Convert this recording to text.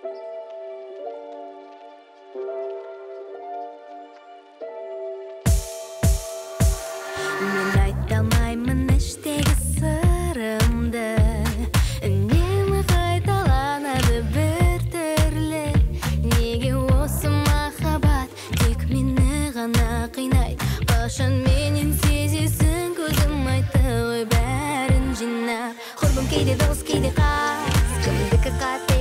Мен айта алмаймын іштегі сырымды, үнемі қайталанады бір түрлі. Неге осы махаббат тек мені ғана қинайды? Қашан менен сезесің, көзім айтты ғой бәрін жинап. Құрбым кейде дос, кейде қас, кімдікі қате